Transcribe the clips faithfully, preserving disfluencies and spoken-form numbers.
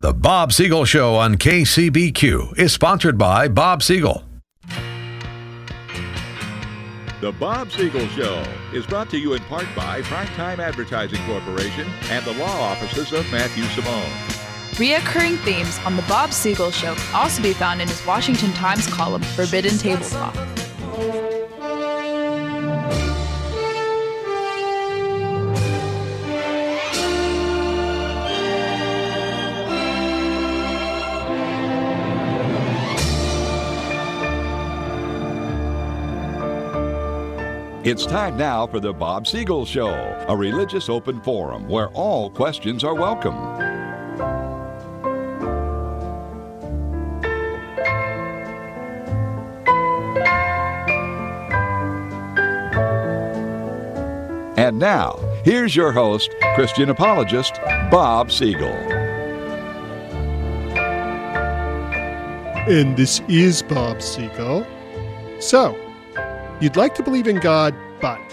The Bob Siegel Show on K C B Q is sponsored by Bob Siegel. The Bob Siegel Show is brought to you in part by Primetime Advertising Corporation and the law offices of Matthew Simone. Reoccurring themes on The Bob Siegel Show can also be found in his Washington Times column, Forbidden Table Talk. It's time now for the Bob Siegel Show, a religious open forum where all questions are welcome. And now, here's your host, Christian apologist, Bob Siegel. And this is Bob Siegel. So, you'd like to believe in God, but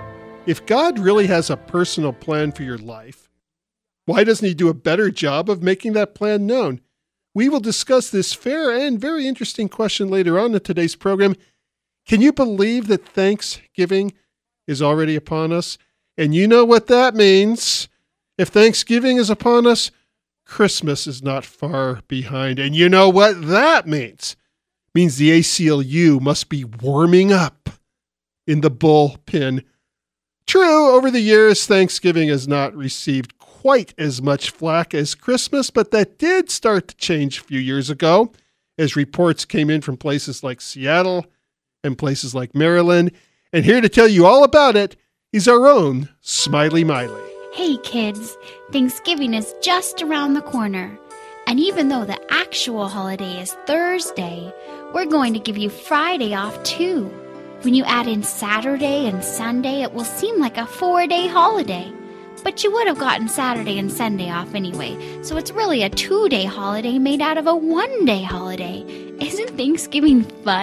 if God really has a personal plan for your life, why doesn't he do a better job of making that plan known? We will discuss this fair and very interesting question later on in today's program. Can you believe that Thanksgiving is already upon us? And you know what that means. If Thanksgiving is upon us, Christmas is not far behind. And you know what that means. It means the A C L U must be warming up in the bullpen. True, over the years, Thanksgiving has not received quite as much flack as Christmas, but that did start to change a few years ago as reports came in from places like Seattle and places like Maryland. And here to tell you all about it, he's our own Smiley Miley. Hey kids, Thanksgiving is just around the corner. And even though the actual holiday is Thursday, we're going to give you Friday off too. When you add in Saturday and Sunday, it will seem like a four-day holiday. But you would have gotten Saturday and Sunday off anyway, so it's really a two-day holiday made out of a one-day holiday. Isn't Thanksgiving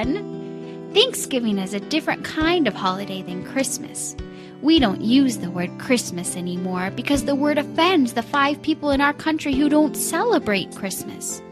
fun? Thanksgiving is a different kind of holiday than Christmas. We don't use the word Christmas anymore because the word offends the five people in our country who don't celebrate Christmas.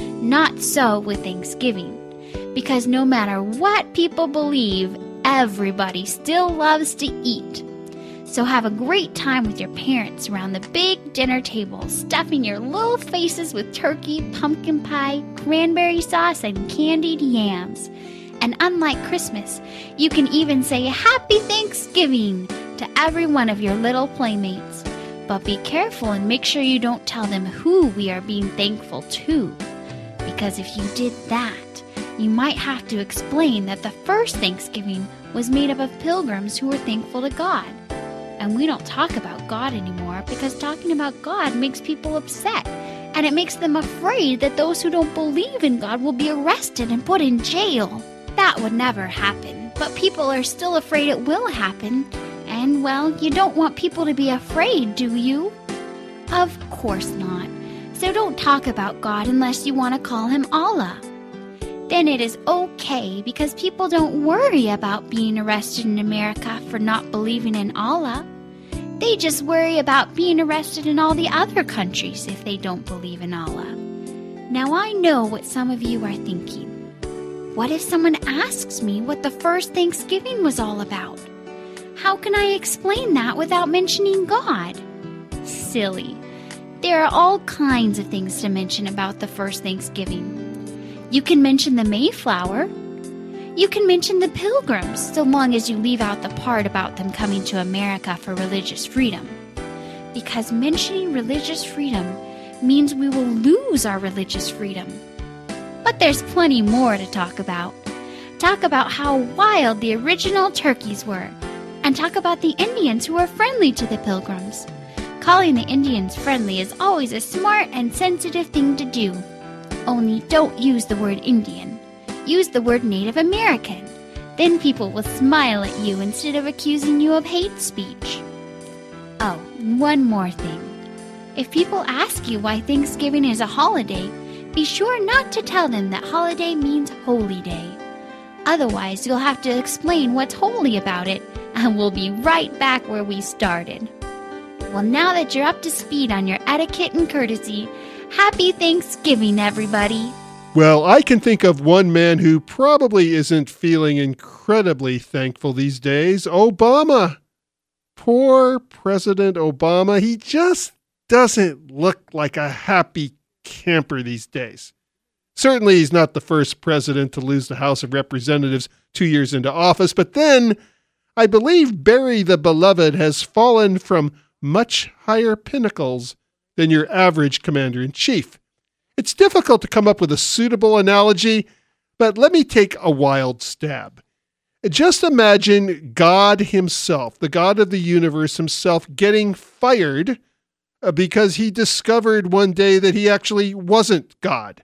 Not so with Thanksgiving, because no matter what people believe, everybody still loves to eat. So have a great time with your parents around the big dinner table, stuffing your little faces with turkey, pumpkin pie, cranberry sauce, and candied yams. And unlike Christmas, you can even say Happy Thanksgiving to every one of your little playmates. But be careful and make sure you don't tell them who we are being thankful to. Because if you did that, you might have to explain that the first Thanksgiving was made up of pilgrims who were thankful to God. And we don't talk about God anymore because talking about God makes people upset. And it makes them afraid that those who don't believe in God will be arrested and put in jail. That would never happen, but people are still afraid it will happen. And, well, you don't want people to be afraid, do you? Of course not. So don't talk about God unless you want to call him Allah. Then it is okay because people don't worry about being arrested in America for not believing in Allah. They just worry about being arrested in all the other countries if they don't believe in Allah. Now I know what some of you are thinking. What if someone asks me what the first Thanksgiving was all about? How can I explain that without mentioning God? Silly. There are all kinds of things to mention about the first Thanksgiving. You can mention the Mayflower. You can mention the Pilgrims, so long as you leave out the part about them coming to America for religious freedom. Because mentioning religious freedom means we will lose our religious freedom. But there's plenty more to talk about. Talk about how wild the original turkeys were, and talk about the Indians who were friendly to the Pilgrims. Calling the Indians friendly is always a smart and sensitive thing to do. Only don't use the word Indian. Use the word Native American. Then people will smile at you instead of accusing you of hate speech. Oh, one more thing. If people ask you why Thanksgiving is a holiday, be sure not to tell them that holiday means holy day. Otherwise, you'll have to explain what's holy about it, and we'll be right back where we started. Well, now that you're up to speed on your etiquette and courtesy, Happy Thanksgiving, everybody. Well, I can think of one man who probably isn't feeling incredibly thankful these days. Obama. Poor President Obama. He just doesn't look like a happy camper these days. Certainly, he's not the first president to lose the House of Representatives two years into office, but then I believe Barry the Beloved has fallen from much higher pinnacles than your average commander-in-chief. It's difficult to come up with a suitable analogy, but let me take a wild stab. Just imagine God himself, the God of the universe himself, getting fired because he discovered one day that he actually wasn't God.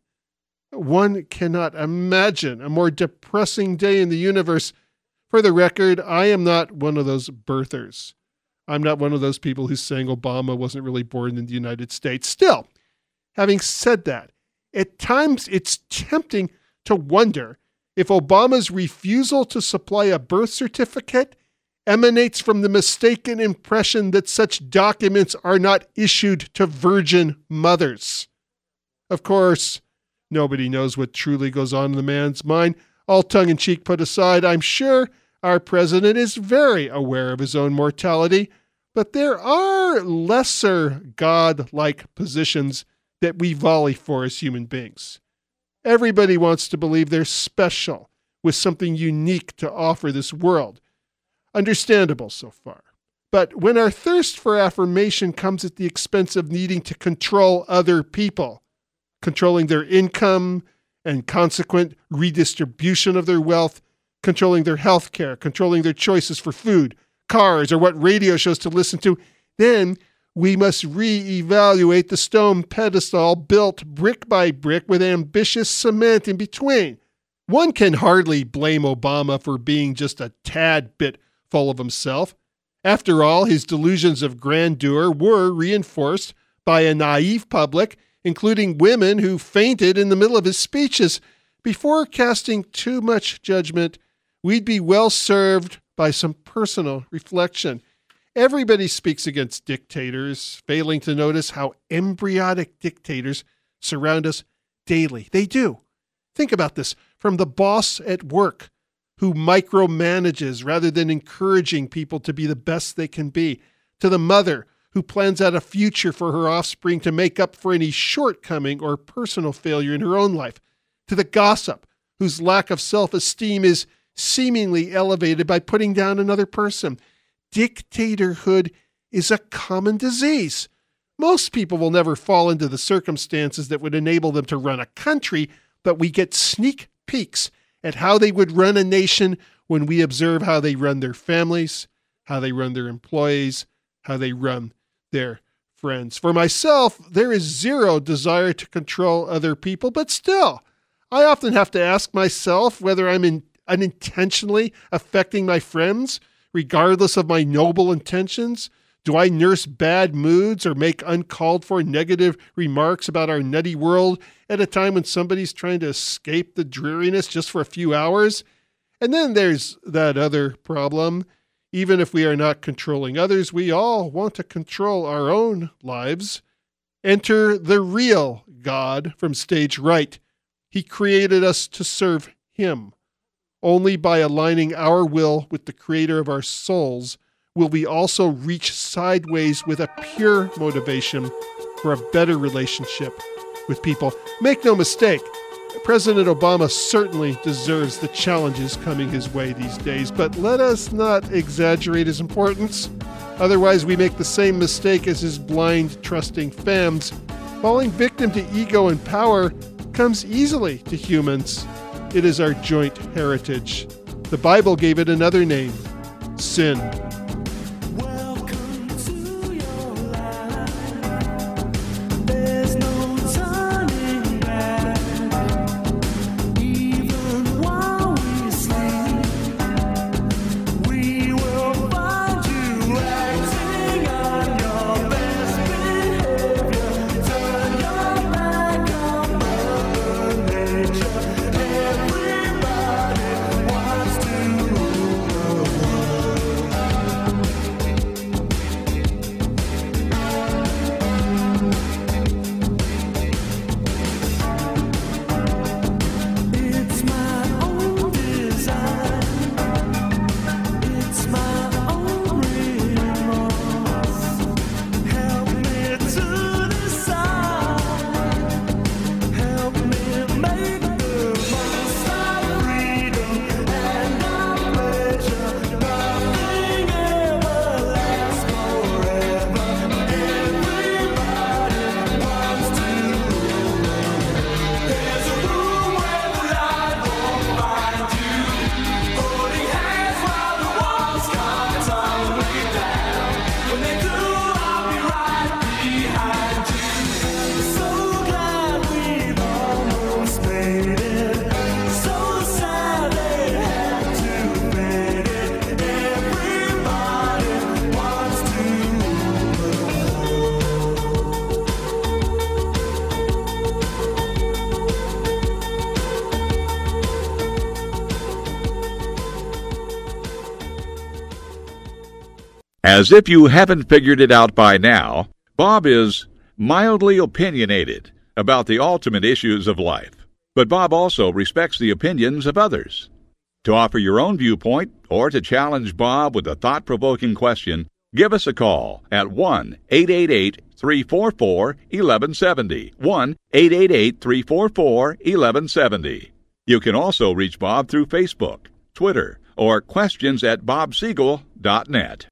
One cannot imagine a more depressing day in the universe. For the record, I am not one of those birthers. I'm not one of those people who's saying Obama wasn't really born in the United States. Still, having said that, at times it's tempting to wonder if Obama's refusal to supply a birth certificate emanates from the mistaken impression that such documents are not issued to virgin mothers. Of course, nobody knows what truly goes on in the man's mind. All tongue-in-cheek put aside, I'm sure our president is very aware of his own mortality, but there are lesser God-like positions that we volley for as human beings. Everybody wants to believe they're special, with something unique to offer this world. Understandable so far. But when our thirst for affirmation comes at the expense of needing to control other people, controlling their income and consequent redistribution of their wealth, controlling their health care, controlling their choices for food, cars, or what radio shows to listen to, then we must re-evaluate the stone pedestal built brick by brick with ambitious cement in between. One can hardly blame Obama for being just a tad bit full of himself. After all, his delusions of grandeur were reinforced by a naive public, including women who fainted in the middle of his speeches. Before casting too much judgment, we'd be well served by some personal reflection. Everybody speaks against dictators, failing to notice how embryotic dictators surround us daily. They do. Think about this. From the boss at work, who micromanages rather than encouraging people to be the best they can be, to the mother who plans out a future for her offspring to make up for any shortcoming or personal failure in her own life, to the gossip whose lack of self-esteem is seemingly elevated by putting down another person. Dictatorhood is a common disease. Most people will never fall into the circumstances that would enable them to run a country, but we get sneak peeks at how they would run a nation when we observe how they run their families, how they run their employees, how they run their friends. For myself, there is zero desire to control other people, but still, I often have to ask myself whether I'm in, unintentionally affecting my friends, regardless of my noble intentions. Do I nurse bad moods or make uncalled for negative remarks about our nutty world at a time when somebody's trying to escape the dreariness just for a few hours? And then there's that other problem. Even if we are not controlling others, we all want to control our own lives. Enter the real God from stage right. He created us to serve him. Only by aligning our will with the creator of our souls will we also reach sideways with a pure motivation for a better relationship with people. Make no mistake, President Obama certainly deserves the challenges coming his way these days, but let us not exaggerate his importance. Otherwise, we make the same mistake as his blind, trusting fams. Falling victim to ego and power comes easily to humans. It is our joint heritage. The Bible gave it another name, sin. As if you haven't figured it out by now, Bob is mildly opinionated about the ultimate issues of life. But Bob also respects the opinions of others. To offer your own viewpoint or to challenge Bob with a thought-provoking question, give us a call at one eight eight eight, three four four, one one seven zero, one eight eight eight, three four four, one one seven zero. You can also reach Bob through Facebook, Twitter, or questions at bob siegel dot net.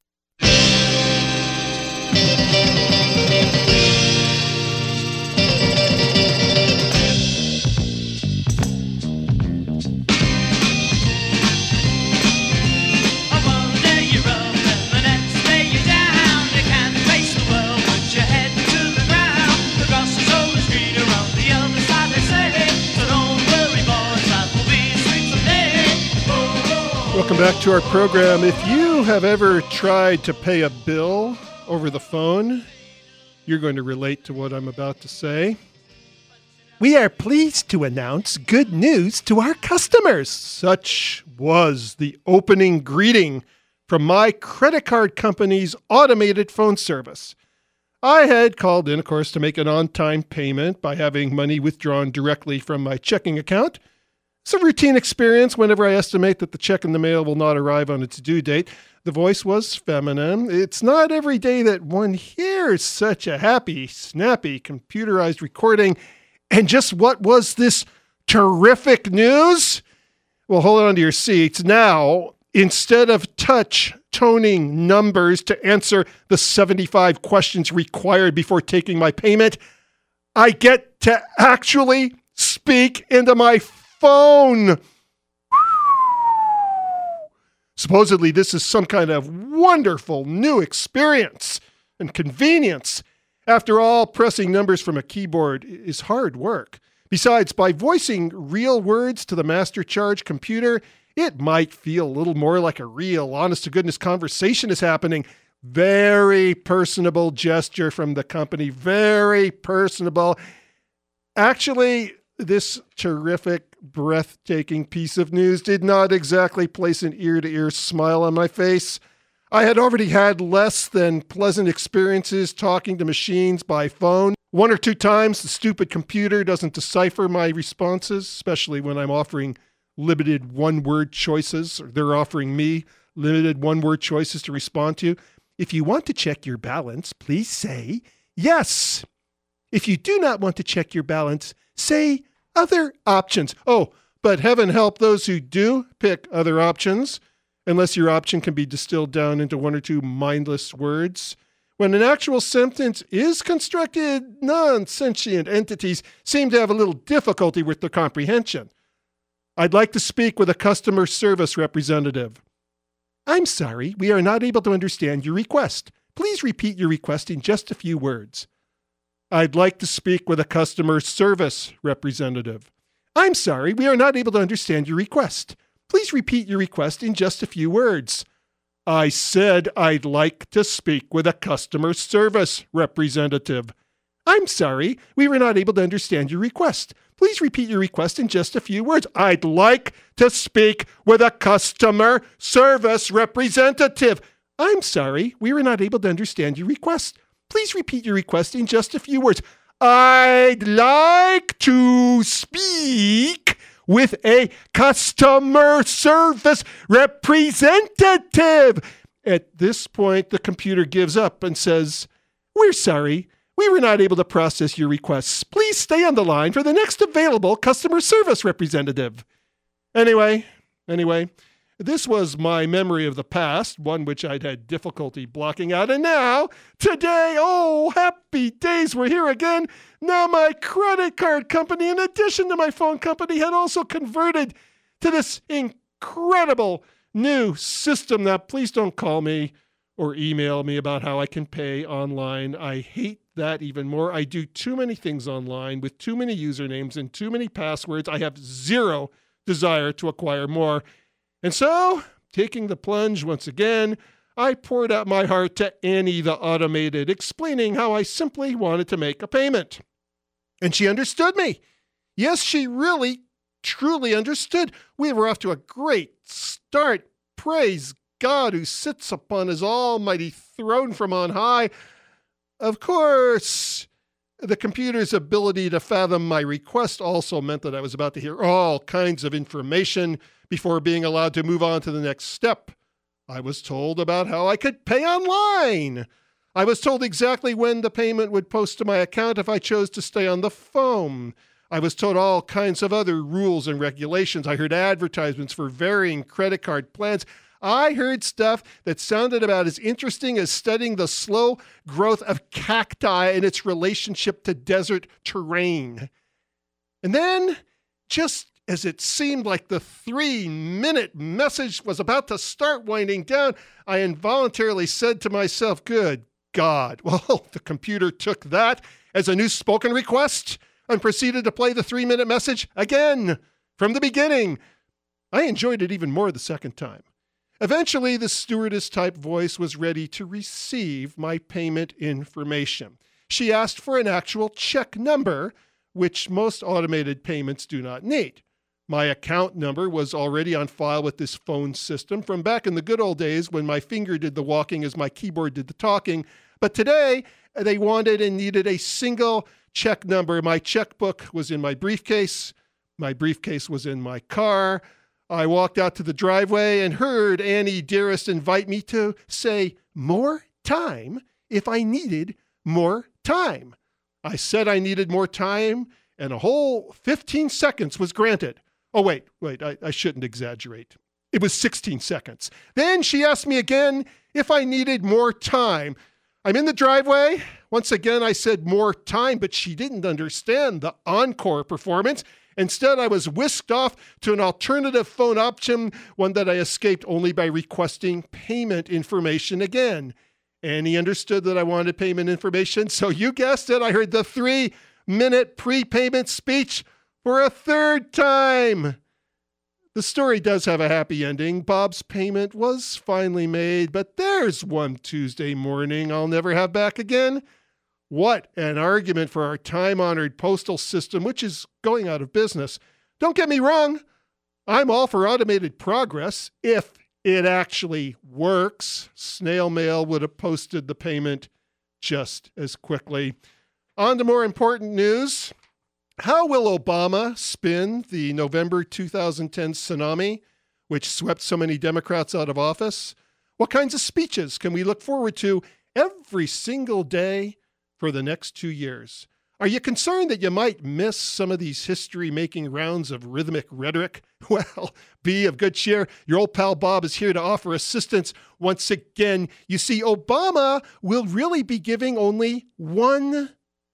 Welcome back to our program. If you have ever tried to pay a bill over the phone, you're going to relate to what I'm about to say. We are pleased to announce good news to our customers. Such was the opening greeting from my credit card company's automated phone service. I had called in, of course, to make an on-time payment by having money withdrawn directly from my checking account. It's a routine experience whenever I estimate that the check in the mail will not arrive on its due date. The voice was feminine. It's not every day that one hears such a happy, snappy, computerized recording. And just what was this terrific news? Well, hold on to your seats. Now, instead of touch toning numbers to answer the seventy-five questions required before taking my payment, I get to actually speak into my phone. Supposedly, this is some kind of wonderful new experience and convenience. After all, pressing numbers from a keyboard is hard work. Besides, by voicing real words to the master charge computer, it might feel a little more like a real, honest-to-goodness conversation is happening. Very personable gesture from the company. Very personable. Actually, this terrific, breathtaking piece of news did not exactly place an ear-to-ear smile on my face. I had already had less than pleasant experiences talking to machines by phone. One or two times, the stupid computer doesn't decipher my responses, especially when I'm offering limited one-word choices, or they're offering me limited one-word choices to respond to. If you want to check your balance, please say yes. If you do not want to check your balance, say other options. Oh, but heaven help those who do pick other options, unless your option can be distilled down into one or two mindless words. When an actual sentence is constructed, non-sentient entities seem to have a little difficulty with their comprehension. I'd like to speak with a customer service representative. I'm sorry, we are not able to understand your request. Please repeat your request in just a few words. I'd like to speak with a customer service representative. I'm sorry, we are not able to understand your request. Please repeat your request in just a few words. I said I'd like to speak with a customer service representative. I'm sorry, we were not able to understand your request. Please repeat your request in just a few words. I'd like to speak with a customer service representative. I'm sorry, we were not able to understand your request. Please repeat your request in just a few words. I'd like to speak with a customer service representative. At this point, the computer gives up and says, We're sorry. We were not able to process your requests. Please stay on the line for the next available customer service representative. Anyway, anyway, this was my memory of the past, one which I'd had difficulty blocking out. And now, today, oh, happy days, we're here again. Now my credit card company, in addition to my phone company, had also converted to this incredible new system. Now, please don't call me or email me about how I can pay online. I hate that even more. I do too many things online with too many usernames and too many passwords. I have zero desire to acquire more. And so, taking the plunge once again, I poured out my heart to Annie the Automated, explaining how I simply wanted to make a payment. And she understood me. Yes, she really, truly understood. We were off to a great start. Praise God who sits upon his almighty thrown from on high. Of course, the computer's ability to fathom my request also meant that I was about to hear all kinds of information before being allowed to move on to the next step. I was told about how I could pay online. I was told exactly when the payment would post to my account if I chose to stay on the phone. I was told all kinds of other rules and regulations. I heard advertisements for varying credit card plans. I heard stuff that sounded about as interesting as studying the slow growth of cacti and its relationship to desert terrain. And then, just as it seemed like the three-minute message was about to start winding down, I involuntarily said to myself, good God. Well, the computer took that as a new spoken request and proceeded to play the three-minute message again from the beginning. I enjoyed it even more the second time. Eventually, the stewardess-type voice was ready to receive my payment information. She asked for an actual check number, which most automated payments do not need. My account number was already on file with this phone system from back in the good old days when my finger did the walking as my keyboard did the talking. But today, they wanted and needed a single check number. My checkbook was in my briefcase. My briefcase was in my car. I walked out to the driveway and heard Annie Dearest invite me to say more time if I needed more time. I said I needed more time, and a whole fifteen seconds was granted. Oh, wait, wait, I, I shouldn't exaggerate. It was sixteen seconds. Then she asked me again if I needed more time. I'm in the driveway. Once again, I said more time, but she didn't understand the encore performance. Instead, I was whisked off to an alternative phone option, one that I escaped only by requesting payment information again. Annie understood that I wanted payment information, so you guessed it, I heard the three-minute prepayment speech for a third time. The story does have a happy ending. Bob's payment was finally made, but there's one Tuesday morning I'll never have back again. What an argument for our time-honored postal system, which is going out of business. Don't get me wrong. I'm all for automated progress if it actually works. Snail mail would have posted the payment just as quickly. On to more important news. How will Obama spin the November two thousand ten tsunami, which swept so many Democrats out of office? What kinds of speeches can we look forward to every single day for the next two years? Are you concerned that you might miss some of these history-making rounds of rhythmic rhetoric? Well, be of good cheer. Your old pal Bob is here to offer assistance once again. You see, Obama will really be giving only one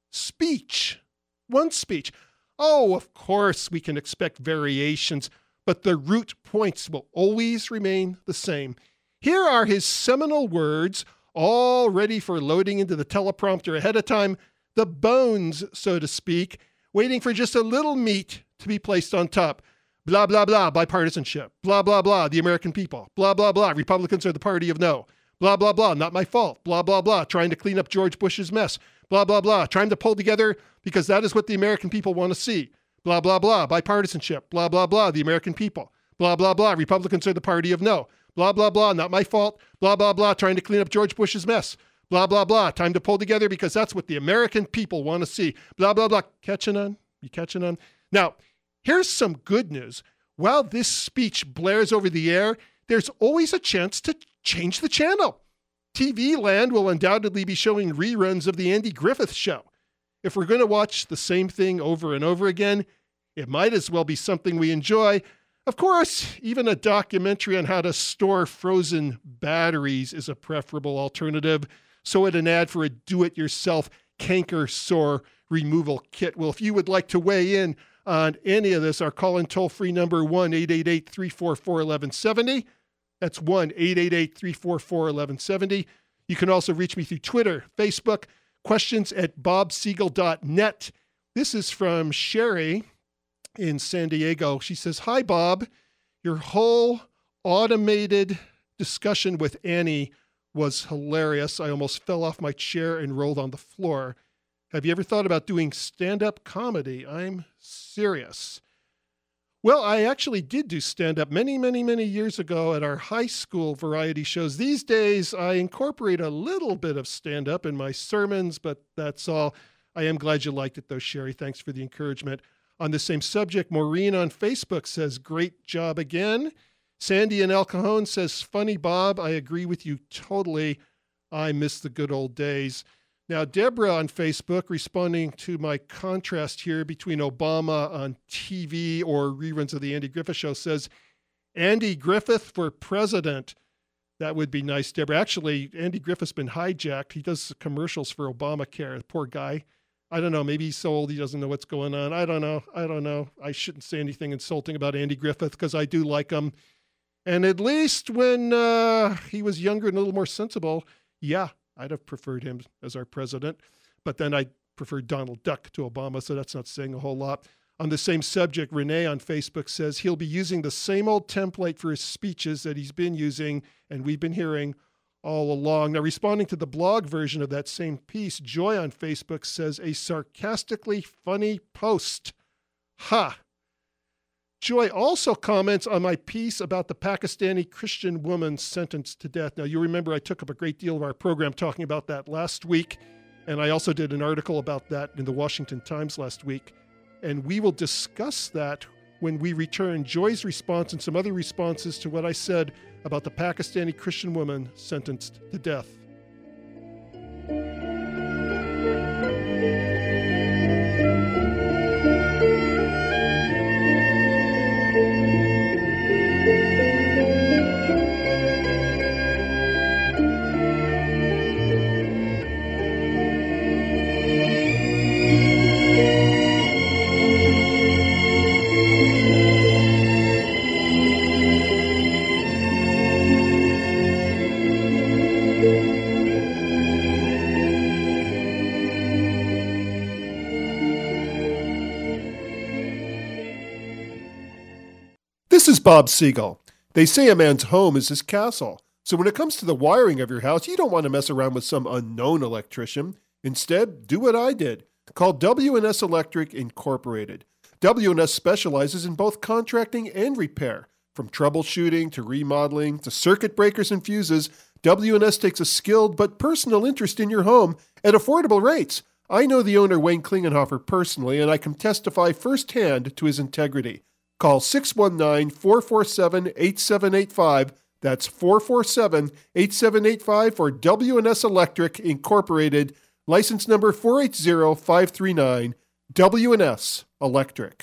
speech. One speech. Oh, of course, we can expect variations, but the root points will always remain the same. Here are his seminal words, all ready for loading into the teleprompter ahead of time, the bones, so to speak, waiting for just a little meat to be placed on top. Blah, blah, blah, bipartisanship. Blah, blah, blah, the American people. Blah, blah, blah, Republicans are the party of no. Blah, blah, blah, not my fault. Blah, blah, blah, trying to clean up George Bush's mess. Blah, blah, blah, trying to pull together because that is what the American people want to see. Blah, blah, blah, bipartisanship. Blah, blah, blah, the American people. Blah, blah, blah, Republicans are the party of no. Blah, blah, blah, not my fault. Blah, blah, blah, trying to clean up George Bush's mess. Blah, blah, blah, time to pull together because that's what the American people want to see. Blah, blah, blah. Catching on? You catching on? Now, here's some good news. While this speech blares over the air, there's always a chance to change the channel. T V land will undoubtedly be showing reruns of the Andy Griffith Show. If we're going to watch the same thing over and over again, it might as well be something we enjoy. Of course, even a documentary on how to store frozen batteries is a preferable alternative. So would an ad for a do-it-yourself canker sore removal kit. Well, if you would like to weigh in on any of this, our call-in toll-free number one eight eight eight, three four four, one one seven zero. That's one eight eight eight, three four four, one one seven zero. You can also reach me through Twitter, Facebook, questions at bob siegel dot net. This is from Sherry in San Diego. She says, hi, Bob. Your whole automated discussion with Annie was hilarious. I almost fell off my chair and rolled on the floor. Have you ever thought about doing stand-up comedy? I'm serious. Well, I actually did do stand-up many, many, many years ago at our high school variety shows. These days, I incorporate a little bit of stand-up in my sermons, but that's all. I am glad you liked it, though, Sherry. Thanks for the encouragement. On the same subject, Maureen on Facebook says, great job again. Sandy in El Cajon says, funny, Bob. I agree with you totally. I miss the good old days. Now, Deborah on Facebook, responding to my contrast here between Obama on T V or reruns of the Andy Griffith Show, says, Andy Griffith for president. That would be nice, Deborah. Actually, Andy Griffith's been hijacked. He does commercials for Obamacare. The poor guy. I don't know. Maybe he's so old he doesn't know what's going on. I don't know. I don't know. I shouldn't say anything insulting about Andy Griffith because I do like him. And at least when uh, he was younger and a little more sensible, yeah, I'd have preferred him as our president, but then I preferred Donald Duck to Obama, so that's not saying a whole lot. On the same subject, Renee on Facebook says he'll be using the same old template for his speeches that he's been using and we've been hearing all along. Now, responding to the blog version of that same piece, Joy on Facebook says a sarcastically funny post. Ha! Joy also comments on my piece about the Pakistani Christian woman sentenced to death. Now, you remember I took up a great deal of our program talking about that last week, and I also did an article about that in the Washington Times last week, and we will discuss that when we return. Joy's response and some other responses to what I said about the Pakistani Christian woman sentenced to death. This is Bob Siegel. They say a man's home is his castle. So when it comes to the wiring of your house, you don't want to mess around with some unknown electrician. Instead, do what I did. Call W and S Electric Incorporated. W and S specializes in both contracting and repair. From troubleshooting to remodeling to circuit breakers and fuses, W and S takes a skilled but personal interest in your home at affordable rates. I know the owner, Wayne Klingenhofer, personally, and I can testify firsthand to his integrity. Call six one nine, four four seven, eight seven eight five. That's four four seven, eight seven eight five for W and S Electric Incorporated. License number four eight zero five three nine. W and S Electric.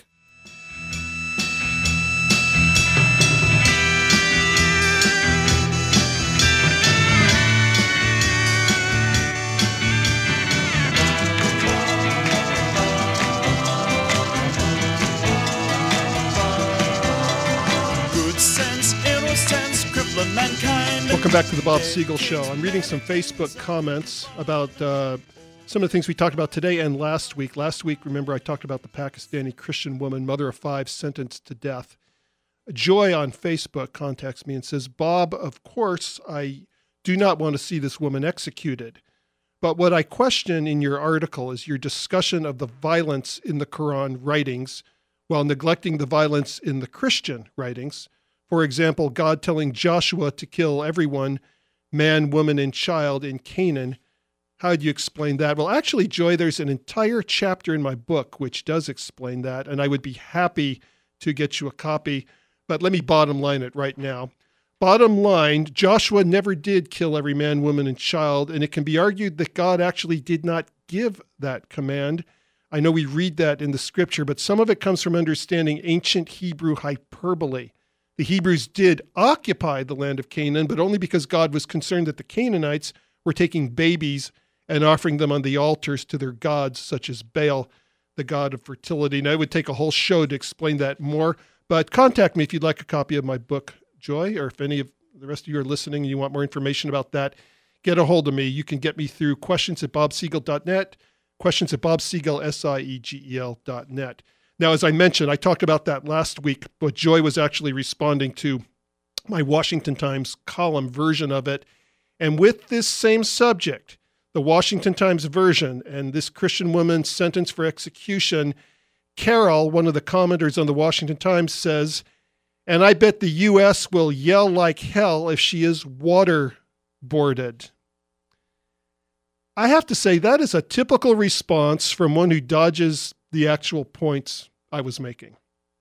Welcome back to the Bob Siegel Show. I'm reading some Facebook comments about uh, some of the things we talked about today and last week. Last week, remember, I talked about the Pakistani Christian woman, mother of five, sentenced to death. Joy on Facebook contacts me and says, Bob, of course, I do not want to see this woman executed. But what I question in your article is your discussion of the violence in the Quran writings while neglecting the violence in the Christian writings. For example, God telling Joshua to kill everyone, man, woman, and child in Canaan. How do you explain that? Well, actually, Joy, there's an entire chapter in my book which does explain that, and I would be happy to get you a copy. But let me bottom line it right now. Bottom line, Joshua never did kill every man, woman, and child, and it can be argued that God actually did not give that command. I know we read that in the scripture, but some of it comes from understanding ancient Hebrew hyperbole. The Hebrews did occupy the land of Canaan, but only because God was concerned that the Canaanites were taking babies and offering them on the altars to their gods, such as Baal, the god of fertility. And I would take a whole show to explain that more, but contact me if you'd like a copy of my book, Joy, or if any of the rest of you are listening and you want more information about that, get a hold of me. You can get me through questions at bob siegel dot net, questions at bob siegel, S I E G E L dot net. Now, as I mentioned, I talked about that last week, but Joy was actually responding to my Washington Times column version of it. And with this same subject, the Washington Times version and this Christian woman's sentence for execution Carol, one of the commenters on the Washington Times, says, and I bet the U S will yell like hell if she is waterboarded. I have to say that is a typical response from one who dodges the actual points I was making.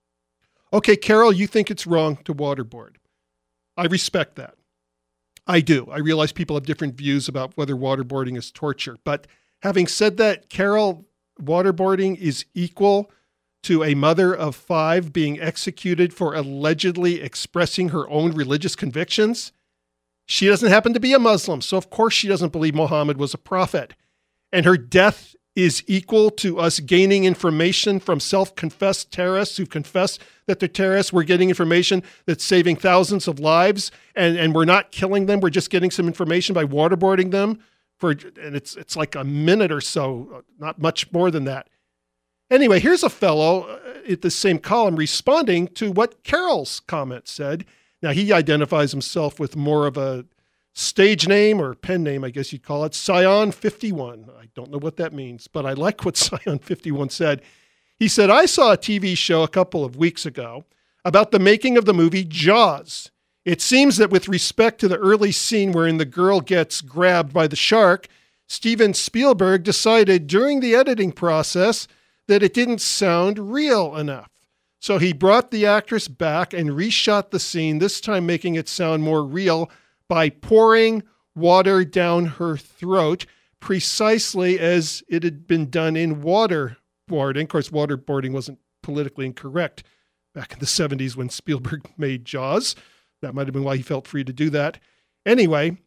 Okay, Carol, you think it's wrong to waterboard. I respect that. I do. I realize people have different views about whether waterboarding is torture. But having said that, Carol, waterboarding is equal to a mother of five being executed for allegedly expressing her own religious convictions. She doesn't happen to be a Muslim, so of course she doesn't believe Muhammad was a prophet. And her death is equal to us gaining information from self-confessed terrorists who confess that they're terrorists. We're getting information that's saving thousands of lives, and, and we're not killing them. We're just getting some information by waterboarding them, for, and it's it's like a minute or so, not much more than that. Anyway, here's a fellow at the same column responding to what Carol's comment said. Now, he identifies himself with more of a stage name or pen name, I guess you'd call it, Scion fifty-one. I don't know what that means, but I like what Scion fifty-one said. He said, I saw a T V show a couple of weeks ago about the making of the movie Jaws. It seems that with respect to the early scene wherein the girl gets grabbed by the shark, Steven Spielberg decided during the editing process that it didn't sound real enough. So he brought the actress back and reshot the scene, this time making it sound more real by pouring water down her throat, precisely as it had been done in waterboarding. Of course, waterboarding wasn't politically incorrect back in the seventies when Spielberg made Jaws. That might have been why he felt free to do that. Anyway,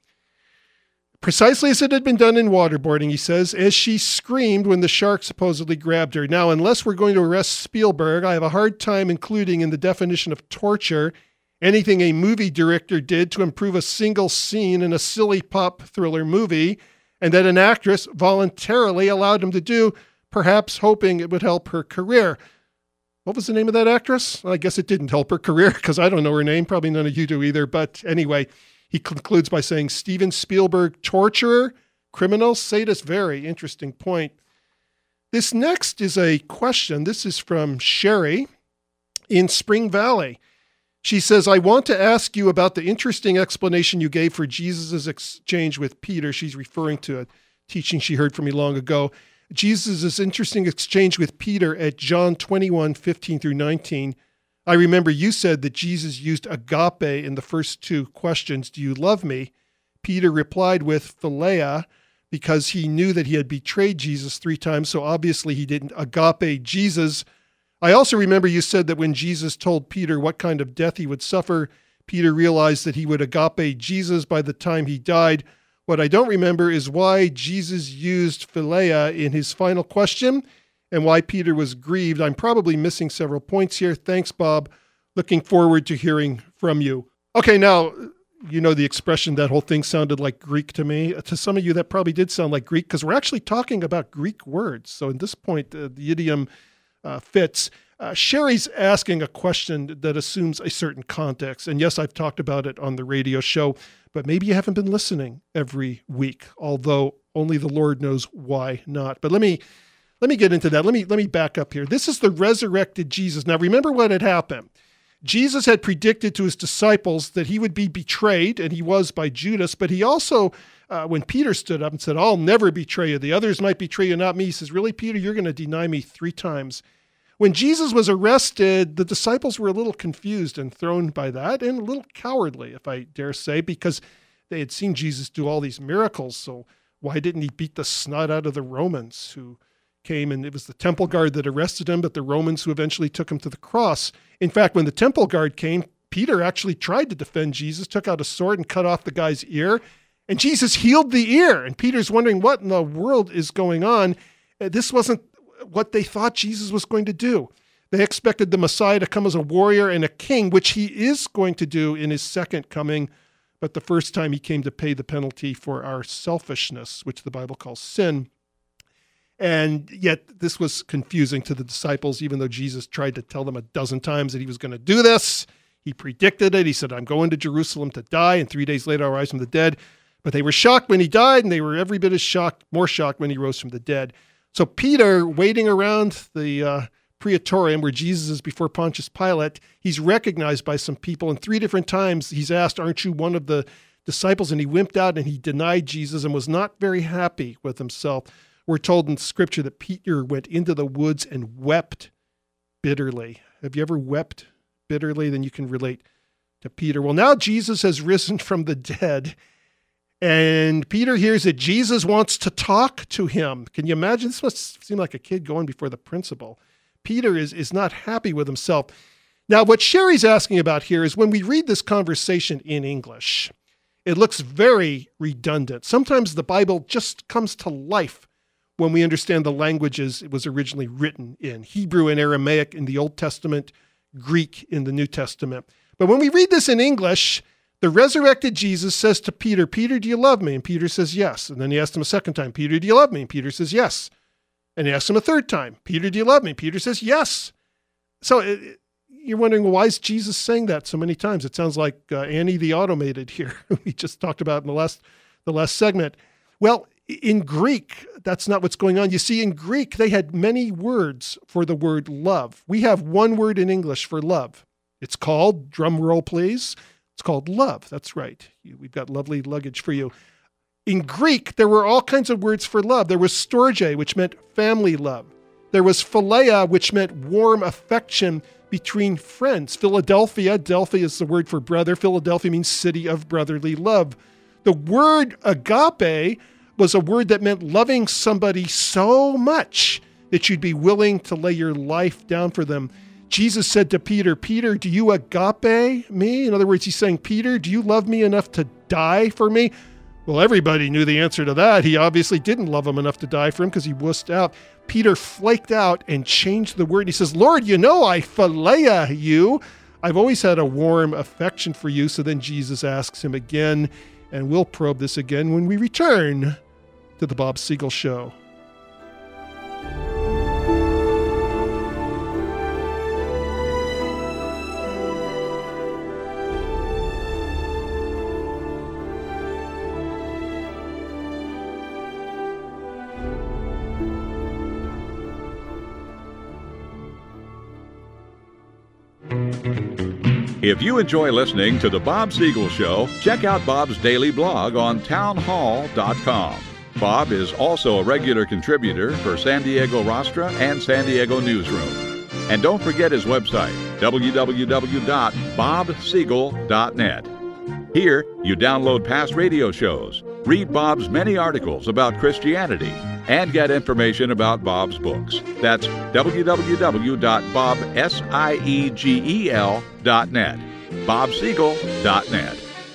precisely as it had been done in waterboarding, he says, as she screamed when the shark supposedly grabbed her. Now, unless we're going to arrest Spielberg, I have a hard time including in the definition of torture anything a movie director did to improve a single scene in a silly pop thriller movie, and that an actress voluntarily allowed him to do, perhaps hoping it would help her career. What was the name of that actress? Well, I guess it didn't help her career because I don't know her name. Probably none of you do either. But anyway, he concludes by saying, Steven Spielberg, torturer, criminal, sadist. Very interesting point. This next is a question. This is from Sherry in Spring Valley. She says, I want to ask you about the interesting explanation you gave for Jesus' exchange with Peter. She's referring to a teaching she heard from me long ago. Jesus' interesting exchange with Peter at John twenty-one, fifteen through nineteen. I remember you said that Jesus used agape in the first two questions. Do you love me? Peter replied with philia because he knew that he had betrayed Jesus three times. So obviously he didn't agape Jesus. I also remember you said that when Jesus told Peter what kind of death he would suffer, Peter realized that he would agape Jesus by the time he died. What I don't remember is why Jesus used philia in his final question and why Peter was grieved. I'm probably missing several points here. Thanks, Bob. Looking forward to hearing from you. Okay, now, you know the expression, that whole thing sounded like Greek to me. To some of you, that probably did sound like Greek because we're actually talking about Greek words. So at this point, uh, the idiom uh, fits. Uh, Sherry's asking a question that assumes a certain context. And yes, I've talked about it on the radio show, but maybe you haven't been listening every week, although only the Lord knows why not. But let me let me get into that. Let me let me back up here. This is the resurrected Jesus. Now, remember what had happened. Jesus had predicted to his disciples that he would be betrayed, and he was by Judas, but he also, uh, when Peter stood up and said, I'll never betray you, the others might betray you, not me, he says, really, Peter, you're going to deny me three times. When Jesus was arrested, the disciples were a little confused and thrown by that, and a little cowardly, if I dare say, because they had seen Jesus do all these miracles, so why didn't he beat the snot out of the Romans who came, and it was the temple guard that arrested him, but the Romans who eventually took him to the cross. In fact, when the temple guard came, Peter actually tried to defend Jesus, took out a sword and cut off the guy's ear, and Jesus healed the ear. And Peter's wondering what in the world is going on. This wasn't what they thought Jesus was going to do. They expected the Messiah to come as a warrior and a king, which he is going to do in his second coming. But the first time he came to pay the penalty for our selfishness, which the Bible calls sin. And yet this was confusing to the disciples, even though Jesus tried to tell them a dozen times that he was going to do this. He predicted it. He said, I'm going to Jerusalem to die, and three days later I'll rise from the dead. But they were shocked when he died, and they were every bit as shocked, more shocked when he rose from the dead. So Peter, waiting around the uh, Praetorium, where Jesus is before Pontius Pilate, he's recognized by some people, and three different times he's asked, aren't you one of the disciples? And he wimped out and he denied Jesus and was not very happy with himself. We're told in Scripture that Peter went into the woods and wept bitterly. Have you ever wept bitterly? Then you can relate to Peter. Well, now Jesus has risen from the dead, and Peter hears that Jesus wants to talk to him. Can you imagine? This must seem like a kid going before the principal. Peter is, is not happy with himself. Now, what Sherry's asking about here is when we read this conversation in English, it looks very redundant. Sometimes the Bible just comes to life when we understand the languages it was originally written in, Hebrew and Aramaic in the Old Testament, Greek in the New Testament. But when we read this in English, the resurrected Jesus says to Peter, Peter, do you love me? And Peter says, yes. And then he asks him a second time, Peter, do you love me? And Peter says, yes. And he asks him a third time, Peter, do you love me? Peter says, yes. So it, you're wondering, well, why is Jesus saying that so many times? It sounds like uh, Annie the Automated here, we just talked about in the last, the last segment. Well, in Greek, that's not what's going on. You see, in Greek, they had many words for the word love. We have one word in English for love. It's called, drum roll please, it's called love. That's right. We've got lovely luggage for you. In Greek, there were all kinds of words for love. There was storge, which meant family love. There was philia, which meant warm affection between friends. Philadelphia, Delphi is the word for brother. Philadelphia means city of brotherly love. The word agape was a word that meant loving somebody so much that you'd be willing to lay your life down for them. Jesus said to Peter, Peter, do you agape me? In other words, he's saying, Peter, do you love me enough to die for me? Well, everybody knew the answer to that. He obviously didn't love him enough to die for him because he wussed out. Peter flaked out and changed the word. He says, Lord, you know I philia you. I've always had a warm affection for you. So then Jesus asks him again, and we'll probe this again when we return to the Bob Siegel Show. If you enjoy listening to The Bob Siegel Show, check out Bob's daily blog on town hall dot com. Bob is also a regular contributor for San Diego Rostra and San Diego Newsroom. And don't forget his website, w w w dot bob siegel dot net. Here, you download past radio shows, read Bob's many articles about Christianity, and get information about Bob's books. That's w w w dot bob siegel dot net. bob siegel dot net.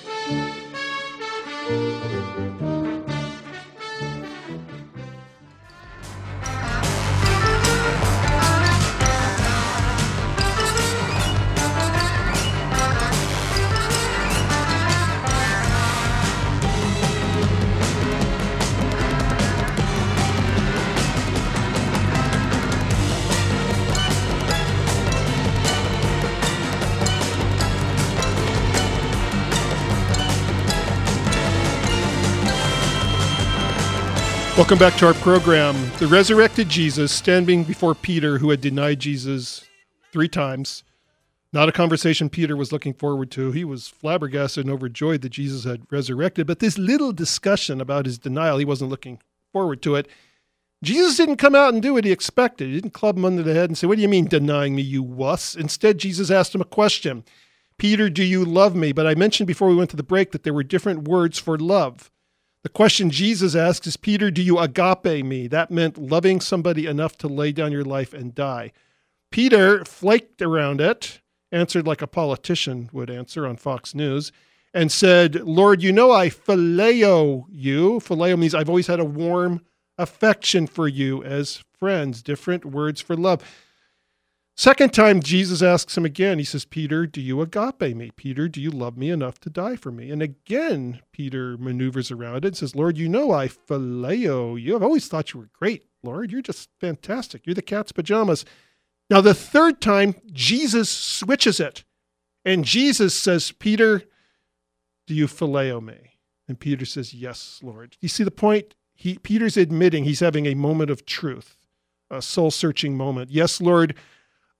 Welcome back to our program. The resurrected Jesus standing before Peter, who had denied Jesus three times. Not a conversation Peter was looking forward to. He was flabbergasted and overjoyed that Jesus had resurrected. But this little discussion about his denial, he wasn't looking forward to it. Jesus didn't come out and do what he expected. He didn't club him under the head and say, what do you mean denying me, you wuss? Instead, Jesus asked him a question. Peter, do you love me? But I mentioned before we went to the break that there were different words for love. The question Jesus asks is, Peter, do you agape me? That meant loving somebody enough to lay down your life and die. Peter flaked around it, answered like a politician would answer on Fox News, and said, Lord, you know I phileo you. Phileo means I've always had a warm affection for you as friends, different words for love. Second time, Jesus asks him again. He says, Peter, do you agape me? Peter, do you love me enough to die for me? And again, Peter maneuvers around it and says, Lord, you know I phileo you. I've always thought you were great, Lord. You're just fantastic. You're the cat's pajamas. Now, the third time, Jesus switches it. And Jesus says, Peter, do you phileo me? And Peter says, yes, Lord. You see the point? He, Peter's admitting he's having a moment of truth, a soul-searching moment. Yes, Lord,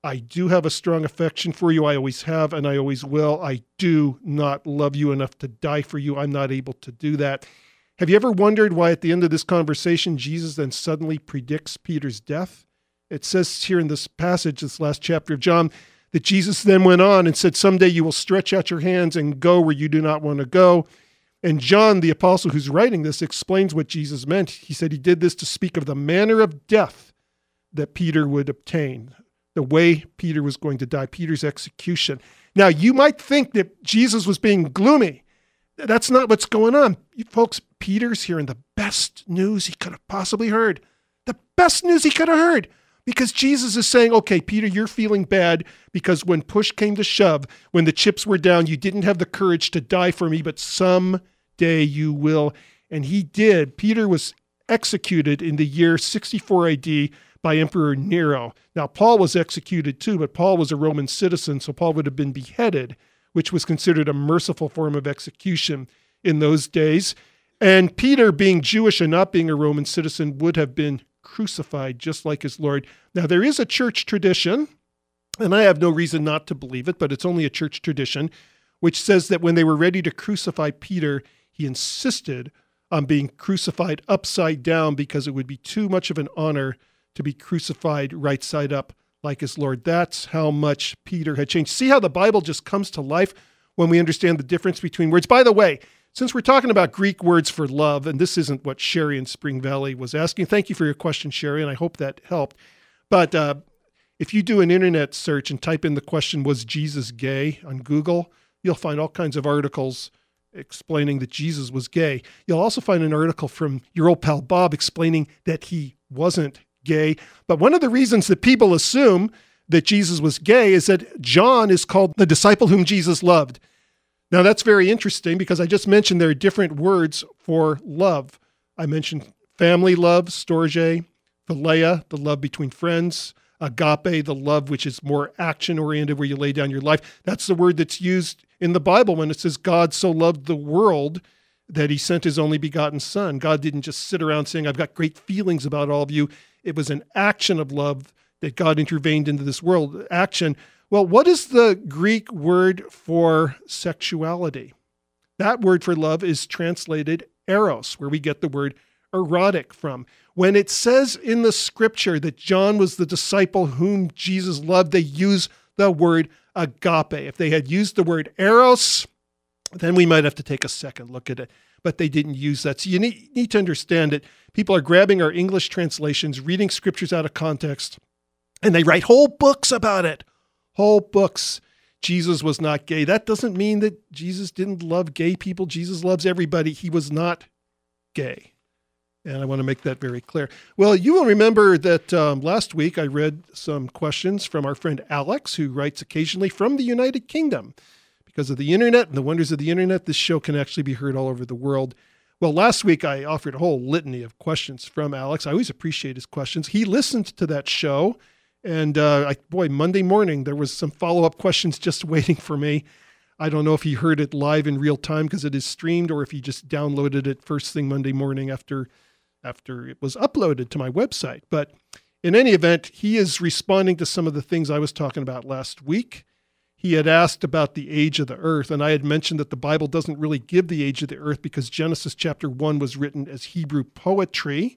I do have a strong affection for you. I always have, and I always will. I do not love you enough to die for you. I'm not able to do that. Have you ever wondered why at the end of this conversation, Jesus then suddenly predicts Peter's death? It says here in this passage, this last chapter of John, that Jesus then went on and said, someday you will stretch out your hands and go where you do not want to go. And John, the apostle who's writing this, explains what Jesus meant. He said he did this to speak of the manner of death that Peter would obtain, the way Peter was going to die, Peter's execution. Now, you might think that Jesus was being gloomy. That's not what's going on. You folks, Peter's hearing the best news he could have possibly heard. The best news he could have heard. Because Jesus is saying, okay, Peter, you're feeling bad because when push came to shove, when the chips were down, you didn't have the courage to die for me, but someday you will. And he did. Peter was executed in the year sixty-four A D by Emperor Nero. Now, Paul was executed too, but Paul was a Roman citizen, so Paul would have been beheaded, which was considered a merciful form of execution in those days. And Peter, being Jewish and not being a Roman citizen, would have been crucified just like his Lord. Now, there is a church tradition, and I have no reason not to believe it, but it's only a church tradition, which says that when they were ready to crucify Peter, he insisted on being crucified upside down because it would be too much of an honor to be crucified right side up like his Lord. That's how much Peter had changed. See how the Bible just comes to life when we understand the difference between words. By the way, since we're talking about Greek words for love, and this isn't what Sherry in Spring Valley was asking, thank you for your question, Sherry, and I hope that helped. But uh, if you do an internet search and type in the question, was Jesus gay on Google, you'll find all kinds of articles explaining that Jesus was gay. You'll also find an article from your old pal Bob explaining that he wasn't gay. But one of the reasons that people assume that Jesus was gay is that John is called the disciple whom Jesus loved. Now, that's very interesting because I just mentioned there are different words for love. I mentioned family love, storge, philia, the love between friends, agape, the love which is more action-oriented, where you lay down your life. That's the word that's used in the Bible when it says God so loved the world that he sent his only begotten son. God didn't just sit around saying, I've got great feelings about all of you. It was an action of love that God intervened into this world. Action. Well, what is the Greek word for sexuality? That word for love is translated eros, where we get the word erotic from. When it says in the scripture that John was the disciple whom Jesus loved, they use the word agape. If they had used the word eros, then we might have to take a second look at it. But they didn't use that. So you need, need to understand that people are grabbing our English translations, reading scriptures out of context, and they write whole books about it. Whole books. Jesus was not gay. That doesn't mean that Jesus didn't love gay people. Jesus loves everybody. He was not gay. And I want to make that very clear. Well, you will remember that um, last week I read some questions from our friend Alex, who writes occasionally from the United Kingdom. Because of the internet and the wonders of the internet, this show can actually be heard all over the world. Well, last week I offered a whole litany of questions from Alex. I always appreciate his questions. He listened to that show, and uh, I, boy, Monday morning there was some follow-up questions just waiting for me. I don't know if he heard it live in real time because it is streamed, or if he just downloaded it first thing Monday morning after, after it was uploaded to my website. But in any event, he is responding to some of the things I was talking about last week. He had asked about the age of the earth, and I had mentioned that the Bible doesn't really give the age of the earth because Genesis chapter one was written as Hebrew poetry,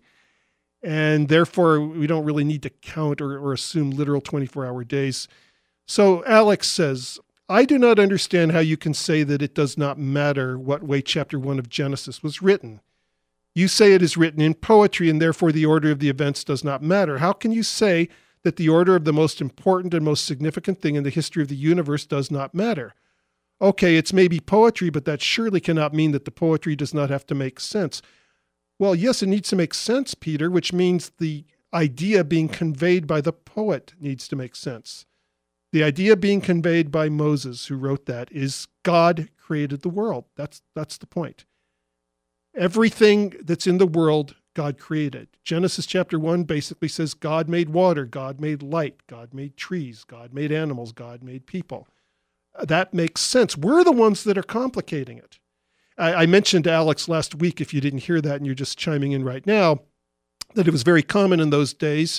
and therefore we don't really need to count or, or assume literal twenty-four hour days. So Alex says, I do not understand how you can say that it does not matter what way chapter one of Genesis was written. You say it is written in poetry, and therefore the order of the events does not matter. How can you say that the order of the most important and most significant thing in the history of the universe does not matter? Okay, it's maybe poetry, but that surely cannot mean that the poetry does not have to make sense. Well, yes, it needs to make sense, Peter, which means the idea being conveyed by the poet needs to make sense. The idea being conveyed by Moses, who wrote that, is God created the world. That's, that's the point. Everything that's in the world, God created. Genesis chapter one basically says God made water, God made light, God made trees, God made animals, God made people. That makes sense. We're the ones that are complicating it. I, I mentioned to Alex last week, if you didn't hear that and you're just chiming in right now, that it was very common in those days,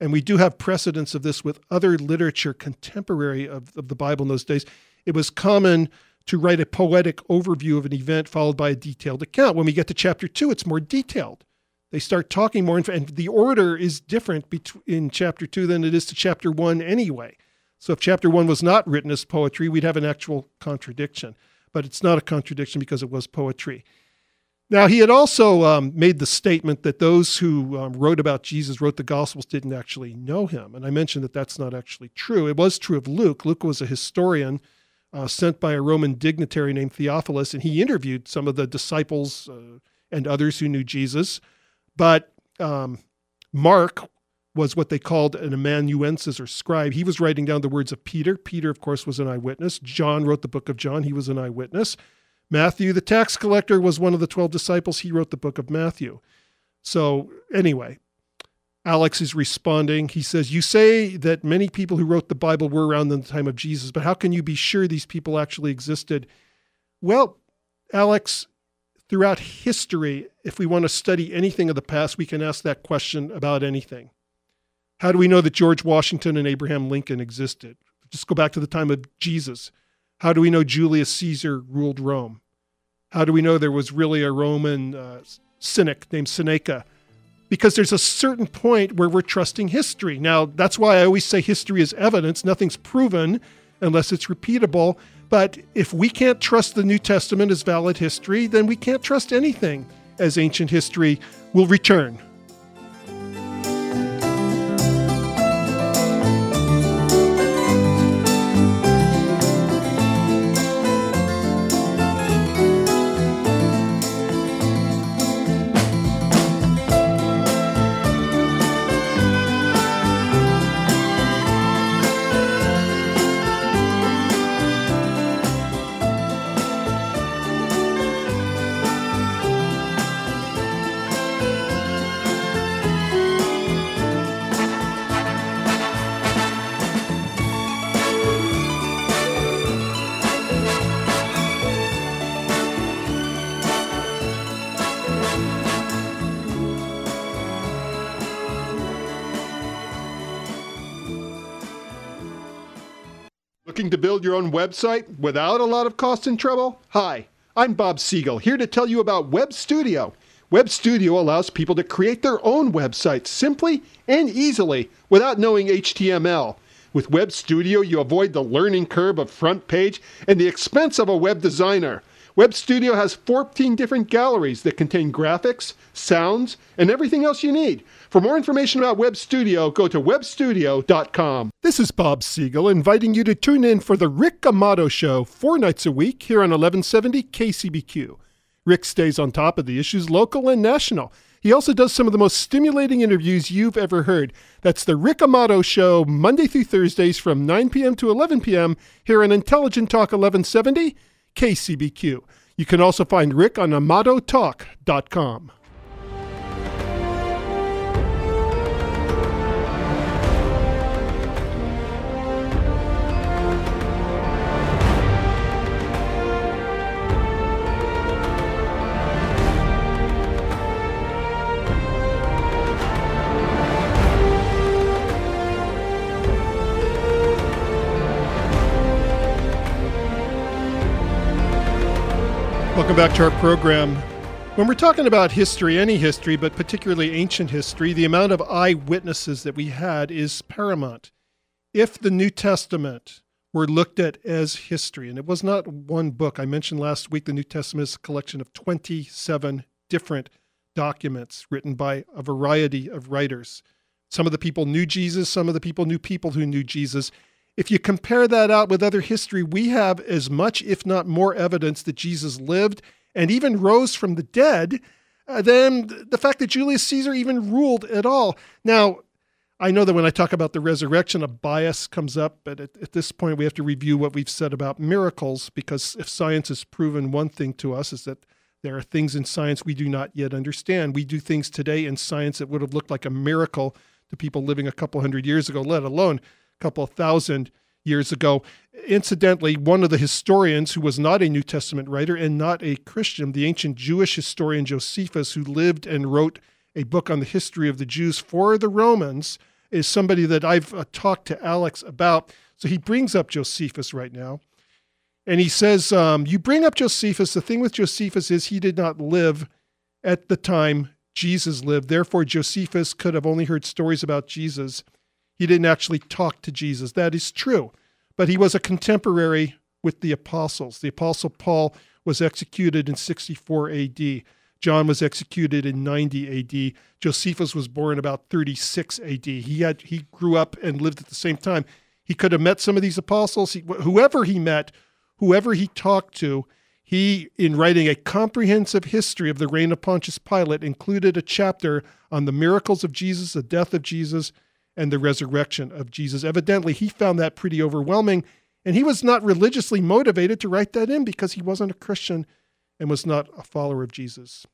And we do have precedents of this with other literature contemporary of, of the Bible in those days. It was common to write a poetic overview of an event followed by a detailed account. When we get to chapter two, it's more detailed. They start talking more, and the order is different between in chapter two than it is to chapter one anyway. So if chapter one was not written as poetry, we'd have an actual contradiction. But it's not a contradiction because it was poetry. Now, he had also um, made the statement that those who um, wrote about Jesus, wrote the Gospels, didn't actually know him. And I mentioned that that's not actually true. It was true of Luke. Luke was a historian uh, sent by a Roman dignitary named Theophilus, and he interviewed some of the disciples uh, and others who knew Jesus. But um, Mark was what they called an amanuensis or scribe. He was writing down the words of Peter. Peter, of course, was an eyewitness. John wrote the book of John. He was an eyewitness. Matthew, the tax collector, was one of the twelve disciples. He wrote the book of Matthew. So anyway, Alex is responding. He says, you say that many people who wrote the Bible were around in the time of Jesus, but how can you be sure these people actually existed? Well, Alex, throughout history, if we want to study anything of the past, we can ask that question about anything. How do we know that George Washington and Abraham Lincoln existed? Just go back to the time of Jesus. How do we know Julius Caesar ruled Rome? How do we know there was really a Roman uh, cynic named Seneca? Because there's a certain point where we're trusting history. Now, that's why I always say history is evidence. Nothing's proven unless it's repeatable. But if we can't trust the New Testament as valid history, then we can't trust anything as ancient history. We'll return. Looking to build your own website without a lot of cost and trouble? Hi, I'm Bob Siegel, here to tell you about Web Studio. Web Studio allows people to create their own websites simply and easily without knowing H T M L. With Web Studio, you avoid the learning curve of front page and the expense of a web designer. Web Studio has fourteen different galleries that contain graphics, sounds, and everything else you need. For more information about Web Studio, go to web studio dot com. This is Bob Siegel inviting you to tune in for the Rick Amato Show four nights a week here on eleven seventy K C B Q. Rick stays on top of the issues local and national. He also does some of the most stimulating interviews you've ever heard. That's the Rick Amato Show, Monday through Thursdays from nine p.m. to eleven p.m. here on Intelligent Talk eleven seventy K C B Q. You can also find Rick on amato talk dot com. Welcome back to our program. When we're talking about history, any history, but particularly ancient history, the amount of eyewitnesses that we had is paramount. If the New Testament were looked at as history, and it was not one book, I mentioned last week the New Testament is a collection of twenty-seven different documents written by a variety of writers. Some of the people knew Jesus, some of the people knew people who knew Jesus. If you compare that out with other history, we have as much, if not more, evidence that Jesus lived and even rose from the dead uh, than the fact that Julius Caesar even ruled at all. Now, I know that when I talk about the resurrection, a bias comes up, but at, at this point we have to review what we've said about miracles, because if science has proven one thing to us, is that there are things in science we do not yet understand. We do things today in science that would have looked like a miracle to people living a couple hundred years ago, let alone couple of thousand years ago. Incidentally, one of the historians who was not a New Testament writer and not a Christian, the ancient Jewish historian Josephus, who lived and wrote a book on the history of the Jews for the Romans, is somebody that I've uh, talked to Alex about. So he brings up Josephus right now. And he says, um, you bring up Josephus. The thing with Josephus is he did not live at the time Jesus lived. Therefore, Josephus could have only heard stories about Jesus. He didn't actually talk to Jesus. That is true. But he was a contemporary with the apostles. The apostle Paul was executed in sixty-four A D. John was executed in ninety A D. Josephus was born about thirty-six A D. He had he grew up and lived at the same time. He could have met some of these apostles. He, whoever he met, whoever he talked to, he, in writing a comprehensive history of the reign of Pontius Pilate, included a chapter on the miracles of Jesus, the death of Jesus, and the resurrection of Jesus. Evidently, he found that pretty overwhelming, and he was not religiously motivated to write that in because he wasn't a Christian and was not a follower of Jesus.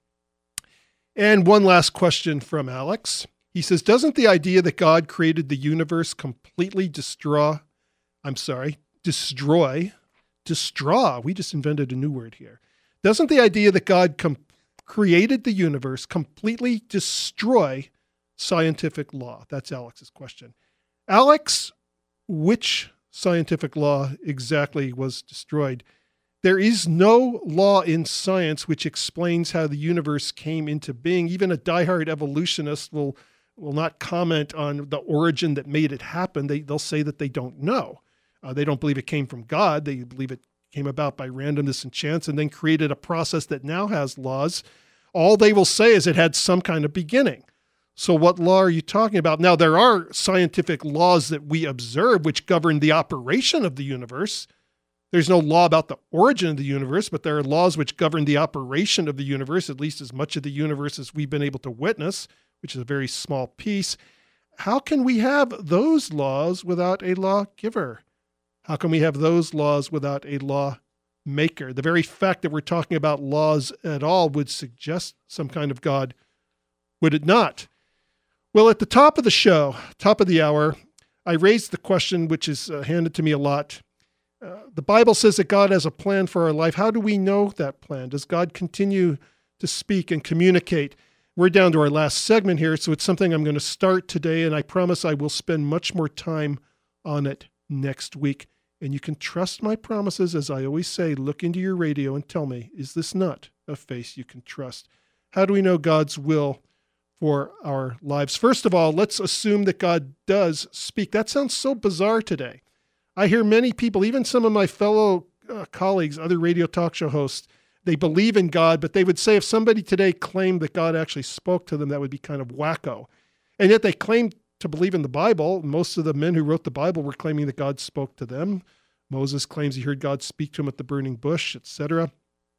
And one last question from Alex. He says, doesn't the idea that God created the universe completely destroy, I'm sorry, destroy, destroy, we just invented a new word here. Doesn't the idea that God com- created the universe completely destroy scientific law? That's Alex's question. Alex, which scientific law exactly was destroyed? There is no law in science which explains how the universe came into being. Even a diehard evolutionist will, will not comment on the origin that made it happen. They, they'll say that they don't know. Uh, they don't believe it came from God. They believe it came about by randomness and chance and then created a process that now has laws. All they will say is it had some kind of beginning. So what law are you talking about? Now, there are scientific laws that we observe which govern the operation of the universe. There's no law about the origin of the universe, but there are laws which govern the operation of the universe, at least as much of the universe as we've been able to witness, which is a very small piece. How can we have those laws without a lawgiver? How can we have those laws without a lawmaker? The very fact that we're talking about laws at all would suggest some kind of God, would it not? Well, at the top of the show, top of the hour, I raised the question, which is uh, handed to me a lot. Uh, the Bible says that God has a plan for our life. How do we know that plan? Does God continue to speak and communicate? We're down to our last segment here, so it's something I'm going to start today, and I promise I will spend much more time on it next week. And you can trust my promises. As I always say, look into your radio and tell me, is this not a face you can trust? How do we know God's will for our lives? First of all, let's assume that God does speak. That sounds so bizarre today. I hear many people, even some of my fellow uh, colleagues, other radio talk show hosts, they believe in God, but they would say if somebody today claimed that God actually spoke to them, that would be kind of wacko. And yet they claim to believe in the Bible. Most of the men who wrote the Bible were claiming that God spoke to them. Moses claims he heard God speak to him at the burning bush, et cetera.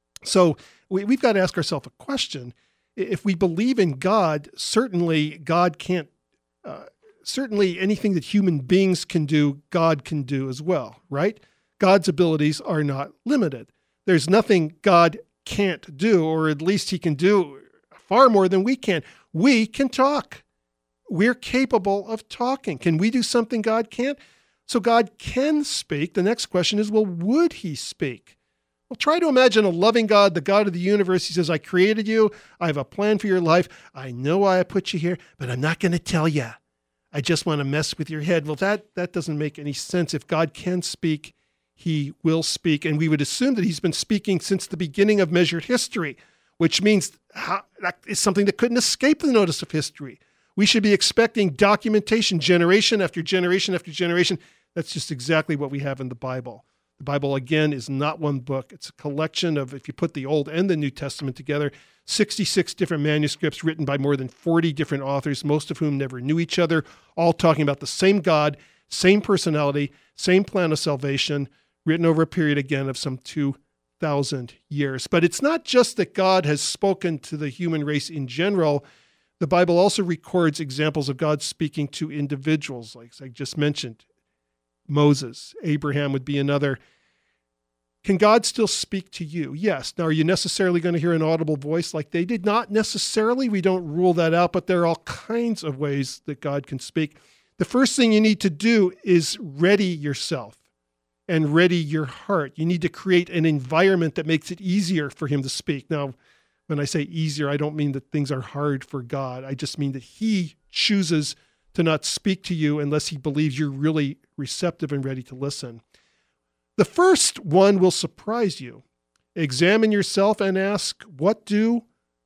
So we, we've got to ask ourselves a question. If we believe in God, certainly God can't, uh, certainly anything that human beings can do, God can do as well, right? God's abilities are not limited. There's nothing God can't do, or at least he can do far more than we can. We can talk. We're capable of talking. Can we do something God can't? So God can speak. The next question is, well, would he speak? Well, try to imagine a loving God, the God of the universe. He says, I created you. I have a plan for your life. I know why I put you here, but I'm not going to tell you. I just want to mess with your head. Well, that, that doesn't make any sense. If God can speak, he will speak. And we would assume that he's been speaking since the beginning of measured history, which means how, that is something that couldn't escape the notice of history. We should be expecting documentation, generation after generation after generation. That's just exactly what we have in the Bible. The Bible, again, is not one book. It's a collection of, if you put the Old and the New Testament together, sixty-six different manuscripts written by more than forty different authors, most of whom never knew each other, all talking about the same God, same personality, same plan of salvation, written over a period, again, of some two thousand years. But it's not just that God has spoken to the human race in general. The Bible also records examples of God speaking to individuals, like I just mentioned. Moses, Abraham would be another. Can God still speak to you? Yes. Now, are you necessarily going to hear an audible voice like they did? Not necessarily. We don't rule that out, but there are all kinds of ways that God can speak. The first thing you need to do is ready yourself and ready your heart. You need to create an environment that makes it easier for him to speak. Now, when I say easier, I don't mean that things are hard for God. I just mean that he chooses to to not speak to you unless he believes you're really receptive and ready to listen. The first one will surprise you. Examine yourself and ask, what do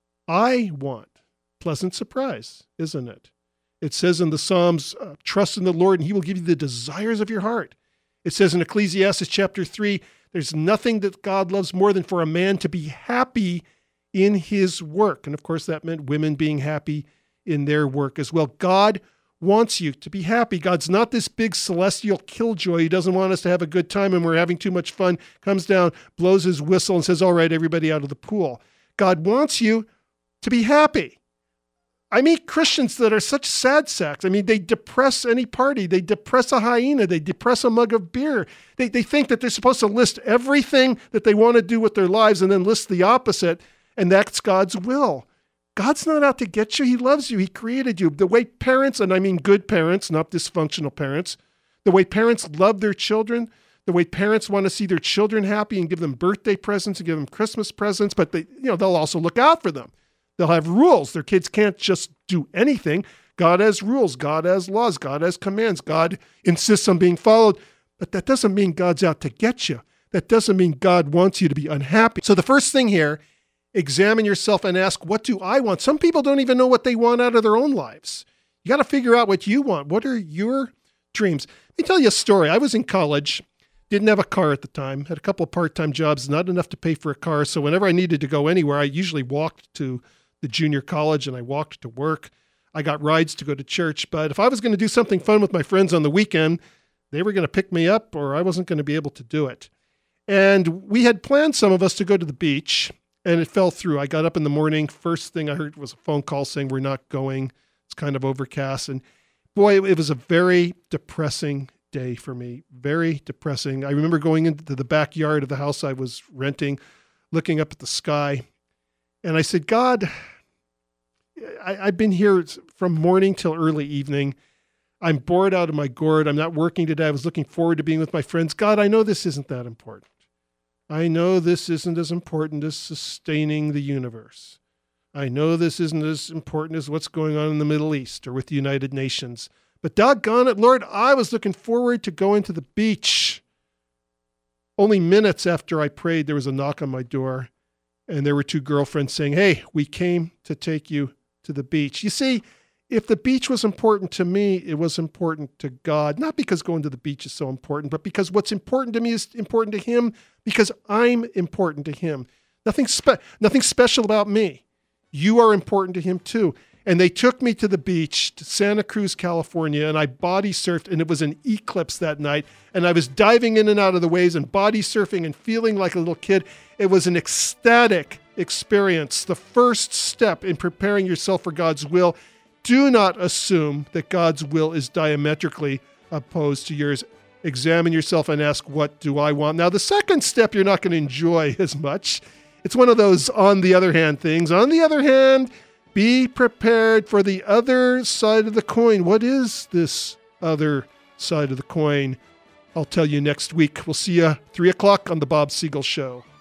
I want? Pleasant surprise, isn't it? It says in the Psalms, uh, trust in the Lord and he will give you the desires of your heart. It says in Ecclesiastes chapter three, there's nothing that God loves more than for a man to be happy in his work. And of course, that meant women being happy in their work as well. God wants you to be happy. God's not this big celestial killjoy. He doesn't want us to have a good time and we're having too much fun, comes down, blows his whistle and says, all right, everybody out of the pool. God wants you to be happy. I meet Christians that are such sad sacks. I mean, they depress any party. They depress a hyena. They depress a mug of beer. They, they think that they're supposed to list everything that they want to do with their lives and then list the opposite, and that's God's will. God's not out to get you. He loves you. He created you. The way parents, and I mean good parents, not dysfunctional parents, the way parents love their children, the way parents want to see their children happy and give them birthday presents and give them Christmas presents, but they, you know, they'll also look out for them. They'll have rules. Their kids can't just do anything. God has rules. God has laws. God has commands. God insists on being followed. But that doesn't mean God's out to get you. That doesn't mean God wants you to be unhappy. So the first thing here, examine yourself and ask, what do I want? Some people don't even know what they want out of their own lives. You got to figure out what you want. What are your dreams? Let me tell you a story. I was in college, didn't have a car at the time, had a couple of part-time jobs, not enough to pay for a car. So whenever I needed to go anywhere, I usually walked to the junior college and I walked to work. I got rides to go to church, but if I was going to do something fun with my friends on the weekend, they were going to pick me up or I wasn't going to be able to do it. And we had planned, some of us, to go to the beach, and it fell through. I got up in the morning. First thing I heard was a phone call saying we're not going. It's kind of overcast. And boy, it was a very depressing day for me. Very depressing. I remember going into the backyard of the house I was renting, looking up at the sky. And I said, God, I, I've been here from morning till early evening. I'm bored out of my gourd. I'm not working today. I was looking forward to being with my friends. God, I know this isn't that important. I know this isn't as important as sustaining the universe. I know this isn't as important as what's going on in the Middle East or with the United Nations. But doggone it, Lord, I was looking forward to going to the beach. Only minutes after I prayed, there was a knock on my door, and there were two girlfriends saying, hey, we came to take you to the beach. You see, if the beach was important to me, it was important to God. Not because going to the beach is so important, but because what's important to me is important to him, because I'm important to him. Nothing, spe- nothing special about me. You are important to him too. And they took me to the beach, to Santa Cruz, California, and I body surfed, and it was an eclipse that night. And I was diving in and out of the waves and body surfing and feeling like a little kid. It was an ecstatic experience. The first step in preparing yourself for God's will. Do not assume that God's will is diametrically opposed to yours. Examine yourself and ask, what do I want? Now, the second step you're not going to enjoy as much. It's one of those on the other hand things. On the other hand, be prepared for the other side of the coin. What is this other side of the coin? I'll tell you next week. We'll see you three o'clock on the Bob Siegel Show.